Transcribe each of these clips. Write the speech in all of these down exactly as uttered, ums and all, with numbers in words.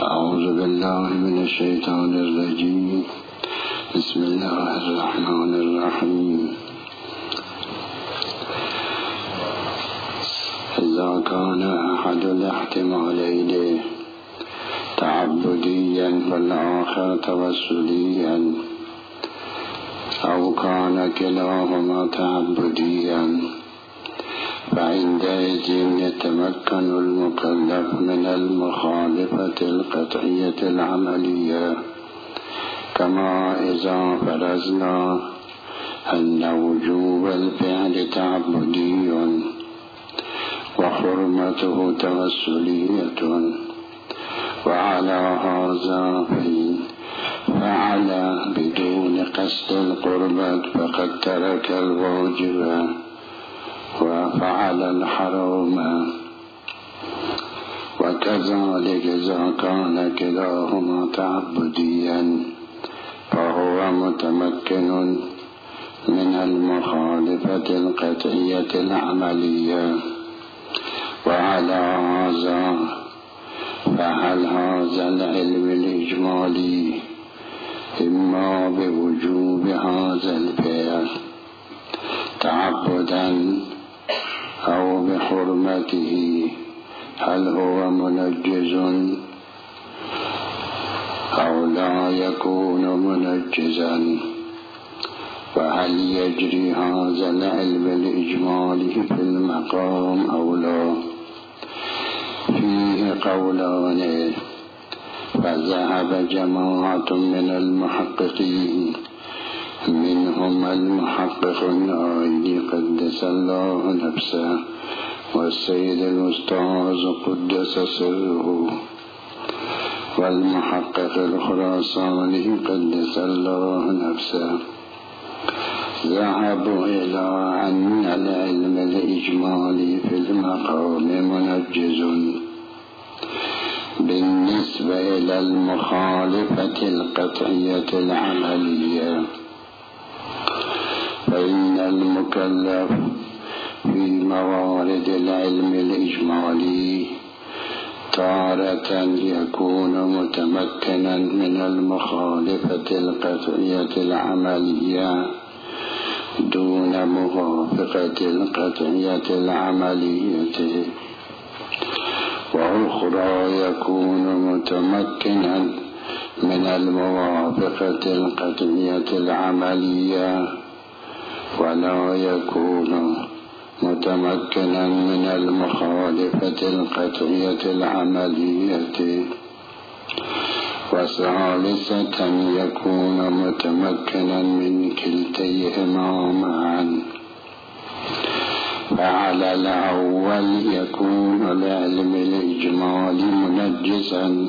أعوذ بالله من الشيطان الرجيم. بسم الله الرحمن الرحيم. إذا كان أحد الاحتمالين تعبديا والآخر توسليا، أو كان كلاهما تعبديا، فعندئذ يتمكن المكلف من المخالفة القطعية العملية، كما إذا فرضنا أن وجوب الفعل تعبدي وحرمته توسلية، وعلى هذا فإن فعل بدون قصد القربة فقد ترك الواجب وفعل الحرام. وكذلك إذا كان كلاهما تعبديا فهو متمكن من المخالفة القطعية العملية. وعلى هذا فهل هذا العلم الإجمالي إما بوجوب هذا الفعل تعبدا أو بحرمته، هل هو منجز أو لا يكون منجزا؟ وهل يجري هذا العلم الإجمالي في المقام أو لا؟ فيه قولان، فذهب جماعة من المحققين منهم المحقق النائي قدس الله نفسه والسيد الأستاذ قدس سره، والمحقق الخراساني قدس الله نفسه، ذهبوا إلى أن العلم الإجمالي في المقام منجز بالنسبة إلى المخالفة القطعية العملية، فإن المكلف في موارد العلم الإجمالي تارة يكون متمكنا من المخالفة القطعية العملية دون موافقة القطعية العملية، وأخرى يكون متمكنا من الموافقة القطعية العملية ولا يكون متمكنا من المخالفة القطعية العملية، وثالثة يكون متمكنا من كلتيهما معا. فعلى الأول يكون العلم الإجمالي منجزا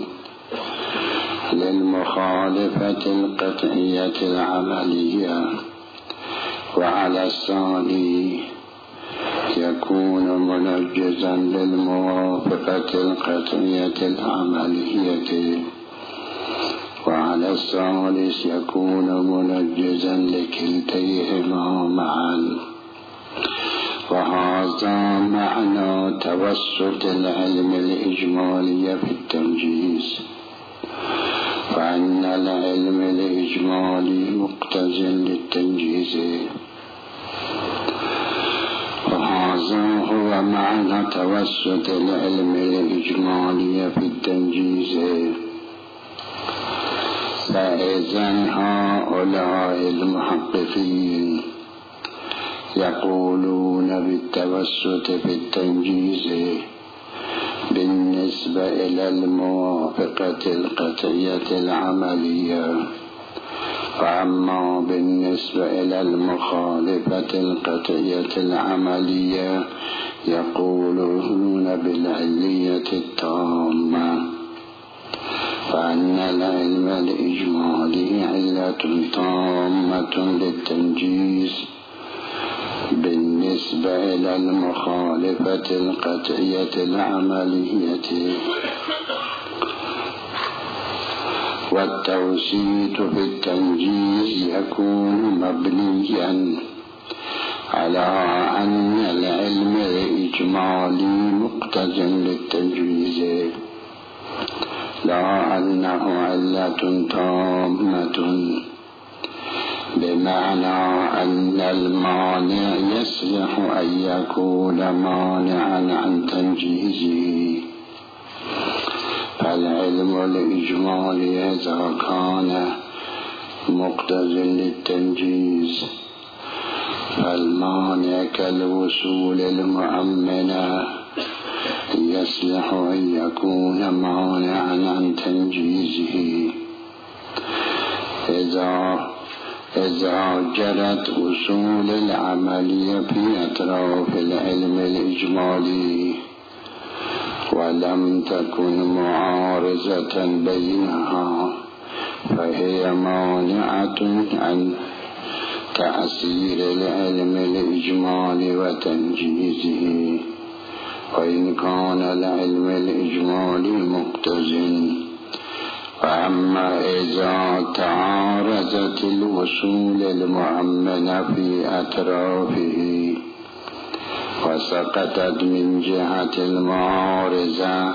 للمخالفة القطعية العملية، وعلى الثاني يكون منجزا للموافقة القطعية العملية، وعلى الثالث يكون منجزا لكلتيهما معا. وهذا معنى توسط العلم الإجمالي في التنجيز، فإن العلم الإجمالي مقتضٍ للتنجيز، وهذا هو معنى توسط العلم الإجمالي في التنجيز. فإذن هؤلاء المحققين يقولون بالتوسط في التنجيز بالنسبة إلى الموافقة القطعية العملية، وأما بالنسبة إلى المخالفة القطعية العملية يقولون بالعلية التامة، فأن العلم الإجمالي علة تامة للتنجيز بالنسبة إلى المخالفة القطعية العملية. والتوسيط في التنجيز يكون مبنيا على أن العلم الإجمالي مقتضٍ للتجويز، لا أنه علة تامة، بمعنى أن المانع يصلح أن يكون مانعا عن تنجيزه. فالعلم الإجمالي إذا كان مقتضٍ للتنجيز، فالمانع كالوصول المؤمنة يصلح أن يكون مانعا عن تنجيزه. إذا إذا جرت أصول العملية في أطراف العلم الإجمالي ولم تكن معارضة بينها، فهي مانعة عن تأثير العلم الإجمالي وتنجيزه. وإن كان العلم الإجمالي مقتضٍ، وأما إذا تعارضت الوصول المؤمنة في أطرافه وسقطت من جهة المعارضة،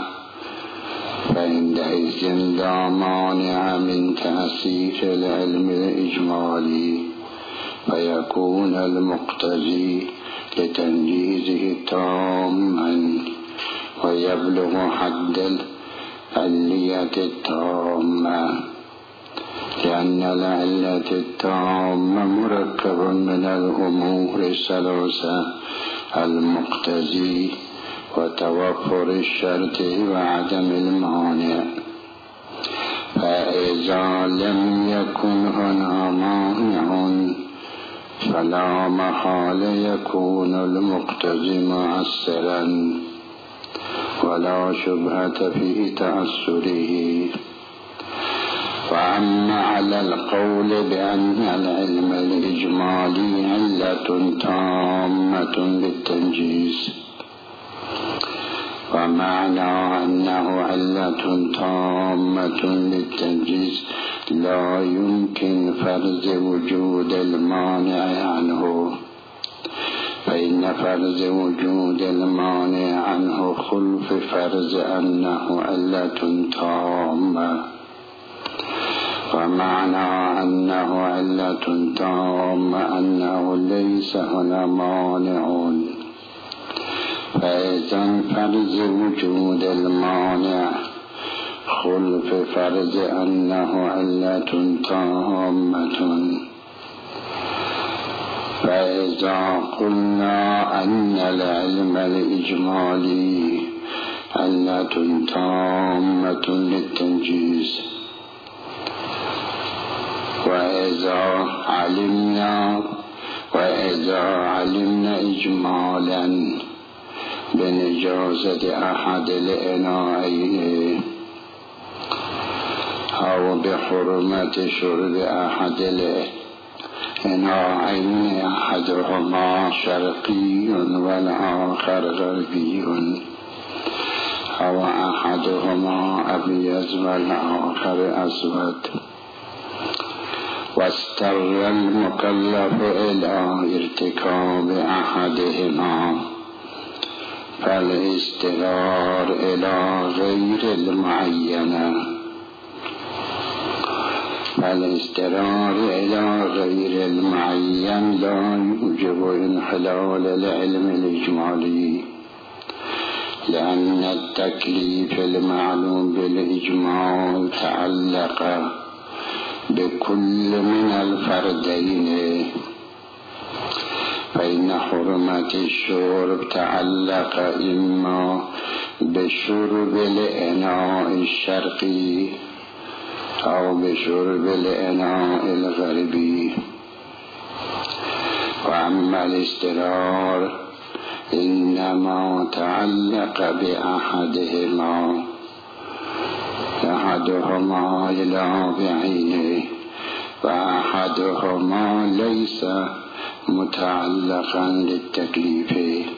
فعندئذ لا مانع من تأثير العلم الإجمالي، فيكون المقتضي لتنجيزه تاما ويبلغ حد العلية التامة، لأن العلة التامة مركب من الأمور الثلاثة: المقتضي وتوفر الشرط وعدم المانع. فإذا لم يكن هنا مانع فلا محالة يكون المقتضي مؤثرا ولا شبهة في تأثره. وأما على القول بأن العلم الإجمالي علة تامة للتنجيز، ومعنى أنه علة تامة للتنجيز لا يمكن فرض وجود المانع عنه، فإن فرض وجود المانع عنه خلف فرض أنه علة تامة. ومعنى أنه علة تامة أنه ليس هنا مانع، فإذا فرض وجود المانع خلف فرض أنه علة تامة. فإذا قلنا أن العلم الإجمالي علة تامة للتنجيز، وإذا علمنا وإذا علمنا إجمالا بنجاسة أحد الإناءين أو بحرمة شرب أحد الإناءين، أحدهما شرقي والآخر غربي، أو أحدهما أبيض والآخر أسود، واضطر المكلف إلى ارتكاب أحدهما، فالاضطرار إلى غير المعينة فالاضطرار إلى غير المعين لا يوجب انحلال العلم الإجمالي، لأن التكليف المعلوم بالإجمال تعلق بكل من الفردين، فإن حرمة الشرب تعلق إما بشرب الإناء الشرقي أو بشرب الإناء الغربي. وأما الاضطرار إنما تعلق بأحدهما أحدهما إلى بعينه، وأحدهما ليس متعلقا للتكليف.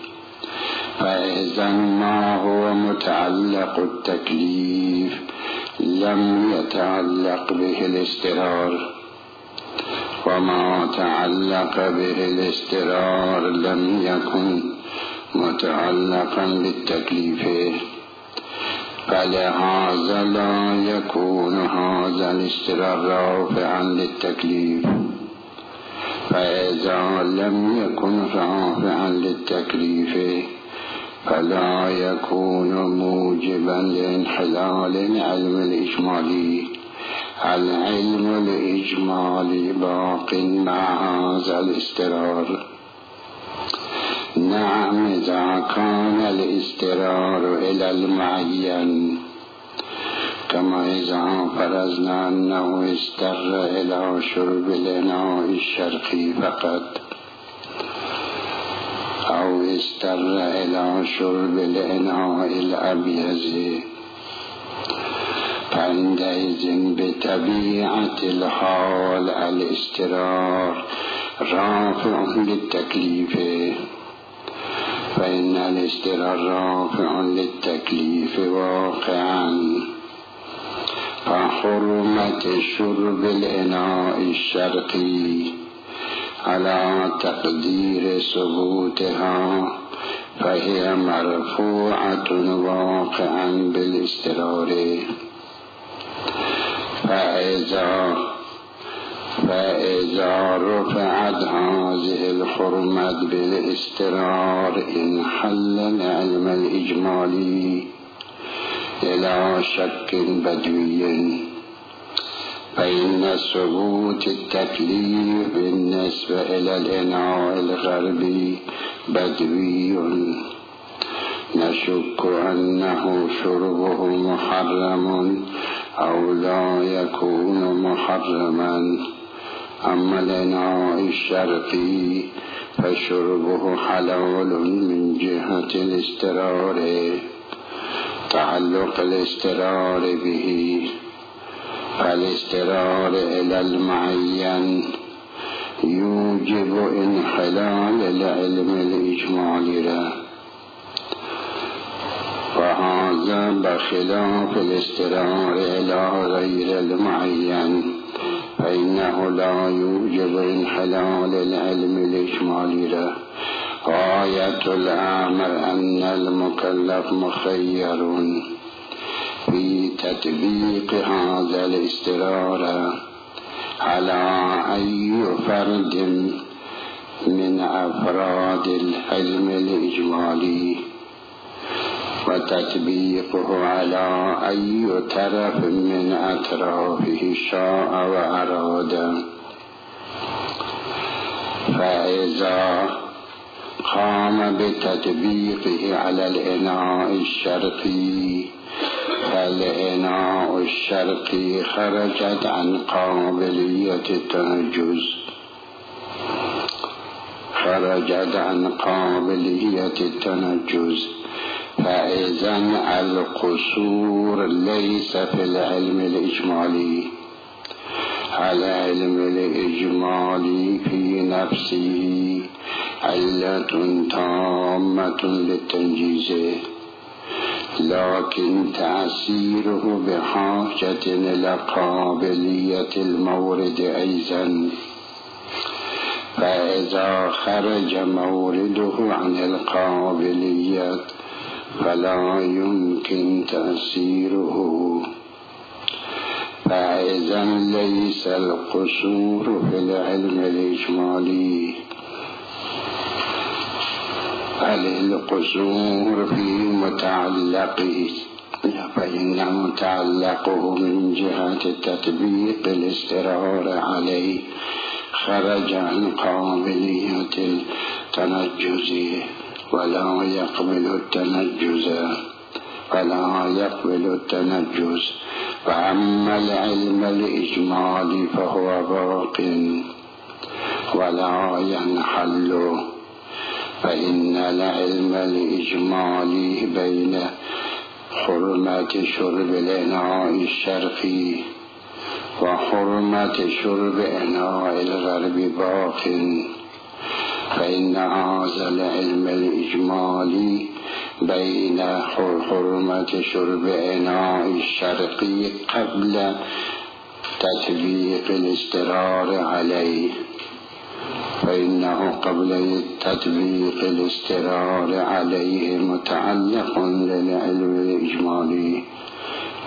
فإذا ما هو متعلق التكليف لم يتعلق به الاضطرار، وما تعلق به الاضطرار لم يكن متعلقا بالتكليف، فلهذا لا يكون هذا الاسترار رافعا للتكليف، فإذا لم يكن رافعا للتكليف فلا يكون موجبا لانحلال العلم الإجمالي. العلم الإجمالي باق مع هذا الاسترار. نعم، إذا كان الاسترار إلى المعين، كما إذا فرضنا أنه استر إلى شرب الإناء الشرقي فقط، أو استر إلى شرب الإناء الأبيض، فعندئذ بطبيعة الحال الاسترار رافع للتكليف، فإن الاسترار رافع للتكليف واقعا. فحرمة شرب الإناء الشرقي على تقدير ثبوتها فهي مرفوعة واقعا بالاسترار. فإذا فإذا رفعت هذه الحرمة بالاسترار انحل العلم الإجمالي إلى شك بدوي، فإن ثبوت التكليف بالنسبة إلى الإناء الغربي بدوي، نشك أنه شربه محرم أو لا يكون محرما. أما الإناء الشرقي فشربه حلال من جهة الاسترار، تعلق الاسترار به، فالاسترار إلى المعين يوجب انحلال العلم الإجمالي له، وهذا بخلاف الاسترار إلى غير المعين، فإنه لا يوجب انحلال العلم الإجمالي له. غاية الأمر أن المكلف مخير في تطبيق هذا الاسترار على أي فرد من أفراد العلم الإجمالي، وتطبيقه على أي طرف من أطرافه شاء وأراد. فإذا قام بتطبيقه على الإناء الشرقي فالإناء الشرقي خرجت عن قابلية التنجز خرجت عن قابلية التنجز فإذا القصور ليس في العلم الإجمالي. العلم الإجمالي في نفسه علة تامة للتنجيز، لكن تأثيره بحاجة إلى قابلية المورد أيضا. فإذا خرج مورده عن القابلية فلا يمكن تأثيره. فإذا ليس القصور في العلم الإجمالي، بل القصور في متعلقه، فإن متعلقه من جهة تطبيق الاسترار عليه خرج عن قابلية التنجز ولا يقبل التنجز ولا يقبل التنجز. وأما العلم الإجمالي فهو باق ولا ينحل، فإن العلم الإجمالي بين حرمة شرب الإناء الشرقي وحرمة شرب إناء الغرب باق، فإن هذا العلم الإجمالي بين حرمة شرب إناء الشرقي قبل تطبيق الاسترار عليه، فإنه قبل تطبيق الاسترار عليه متعلق للعلم الإجمالي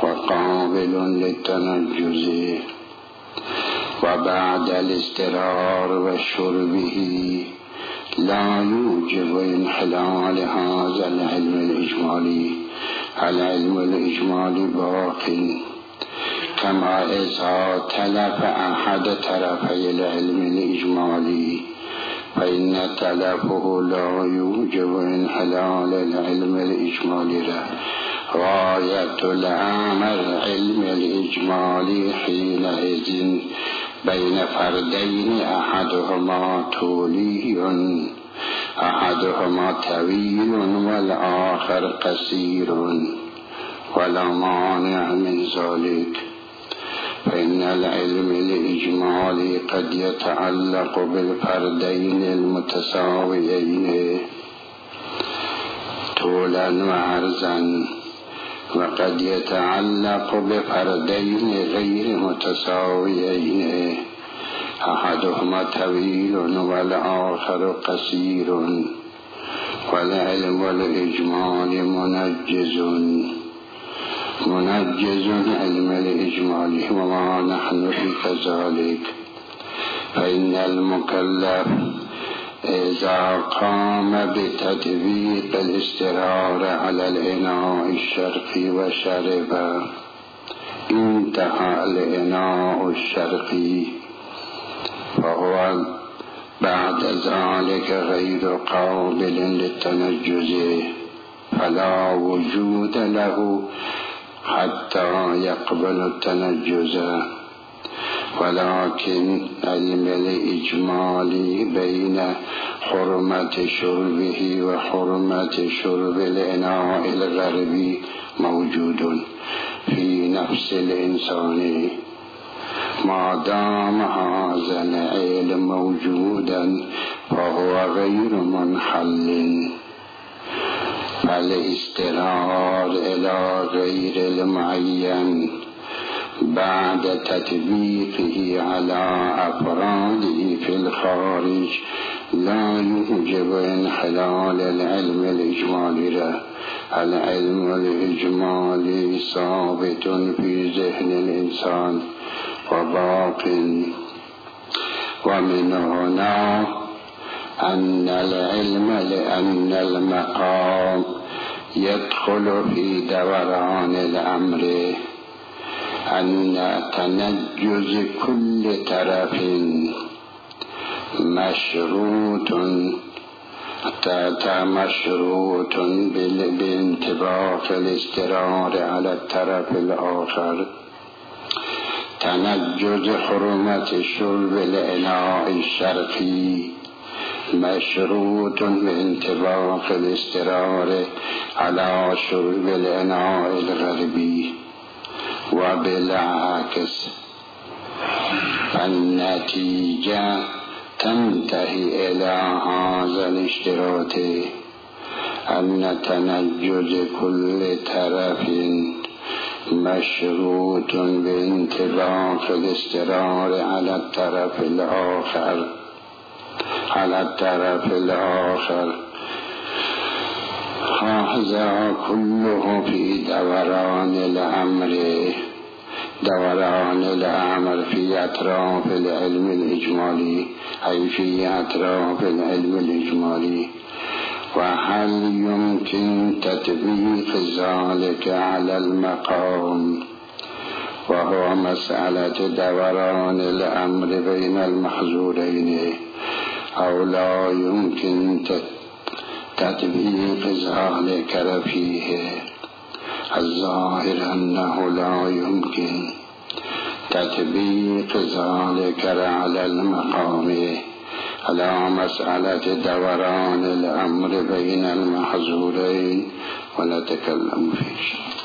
وقابل للتنجز وبعد الاسترار وشربه لا يوجب انحلال هذا العلم الإجمالي. العلم الإجمالي باق كما إذا تلف أحد طرفي العلم الإجمالي فإن تلفه لا يوجب انحلال العلم الإجمالي. غاية الأمر علم الإجمالي حينئذ بين فردين أحدهما طولي أحدهما طويل والآخر قصير ولا مانع من ذلك. فإن العلم الإجمالي قد يتعلق بالفردين المتساويين طولا وعرضا، وقد يتعلق بفردين غير متساويين أحدهما طويل والآخر قصير. والعلم الإجمالي منجز منجز علم الإجمالي وما نحن في كذلك. فإن المكلف إذا قام بتطبيق الاسترار على الإناء الشرقي وشرب انتهى الإناء الشرقي فهو بعد ذلك غير قابل للتنجز، فلا وجود له حتى يقبل التنجز. ولكن علم الإجمالي بين حرمة شربه وحرمة شرب الإناء الغربي موجود في نفس الإنسان. ما دام هذا العلم موجودا فهو غير منحل، فالاسترار إلى غير المعين بعد تطبيقه على أفراده في الخارج لا يوجب انحلال العلم الإجمالي. العلم الإجمالي ثابت في ذهن الإنسان وباق. ومن هنا أن العلم لأن المقام يدخل في دوران الأمر أن تنجز كل طرف مشروط مشروط بانطباق الاسترار على الطرف الآخر. تنجز حرمة شرب الإناء الشرقي مشروط بانطباق الاسترار على شرب الإناء الغربي، وبالعكس فالنتيجة تنتهي إلى هذا الاشتراط أن تنجز كل طرف مشروط بانطباق الاسترار على الطرف الآخر على الطرف الآخر هذا كله في دوران الأمر دوران الأمر في أطراف العلم الإجمالي، أي في أطراف العلم الإجمالي. وهل يمكن تطبيق ذلك على المقام، وهو مسألة دوران الأمر بين المحظورين، أو لا يمكن تطبيق ذلك فيه؟ الظاهر أنه لا يمكن تطبيق ذلك على المقام على مسألة دوران الأمر بين المحظورين، ونتكلم فيه.